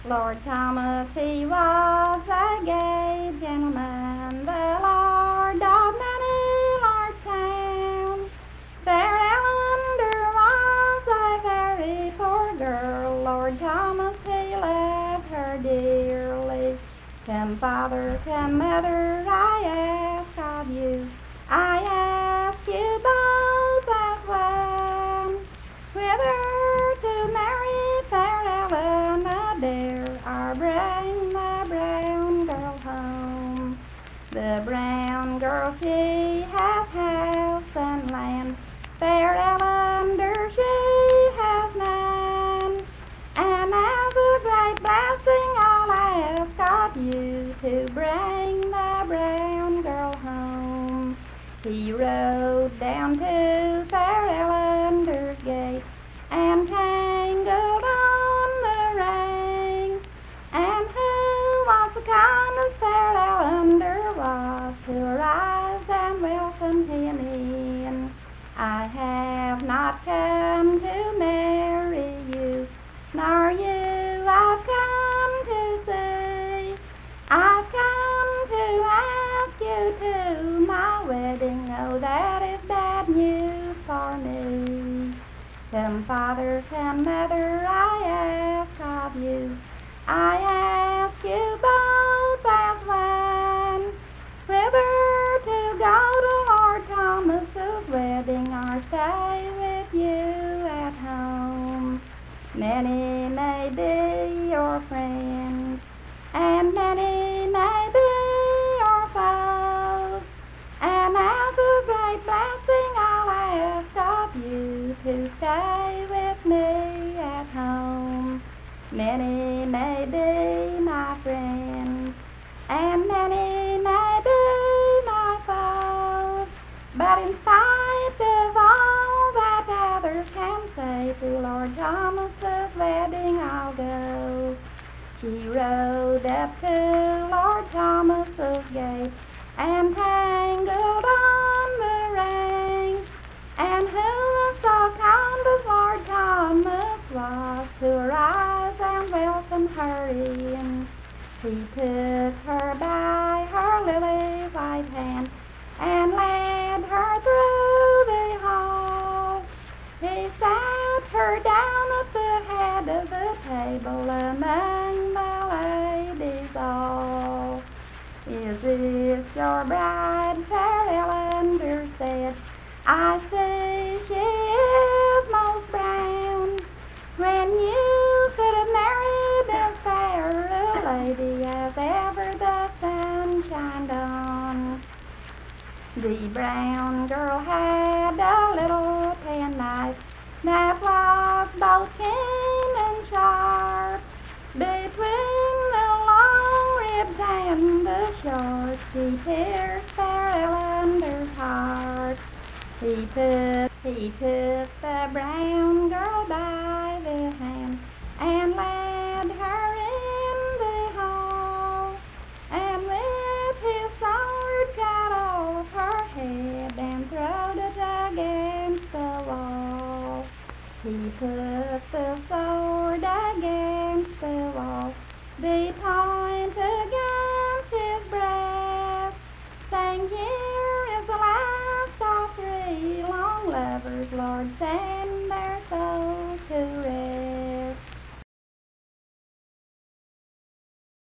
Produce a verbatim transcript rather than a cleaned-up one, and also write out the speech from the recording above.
Lord Thomas, he was a gay gentleman, the lord of many large towns. Fair Ellender was a very poor girl. Lord Thomas, he loved her dearly. Come, father, come, mother, I ask of you, I ask you both as one, whether to marry fair Ellen Adair or bring the brown girl home. The brown girl, she has house and land, fair Ellender she has none. And as a great blessing I'll ask of you to bring the brown girl home. He rode down to fair Ellender's gate and tangled on the rein. And who was the kindest fair Ellender was to arise and welcome him in. I have not come to marry you, nor you I've come to see. I've come to ask you to my wedding. Oh, that is bad news for me. Come, father, come, mother, I ask of you, I ask you both as one, whether to go to Lord Thomas's wedding or stay with you at home. Many may be your friends, and many may be your foes, and as a great blessing I'll ask of you to stay with me at home. Many may be my friends, and many may be my foes, but in spite of all that others can say, to Lord Thomas's wedding I'll go. She rode up to Lord Thomas's gate and tangled on the rein. And who was so kind as Lord Thomas was to arise and welcome her in? He took her by her lily white hand and led her through the hall. He sat her down at the head of the table among the ladies all. Is this your bride? Fair Ellender said. I see she is most brown. When you could have married as fair a lady as ever the sun shined on. The brown girl had a little penknife that was both keen and sharp. Between the long ribs and the short, she pierced fair Ellender's heart. He took, he took the brown girl by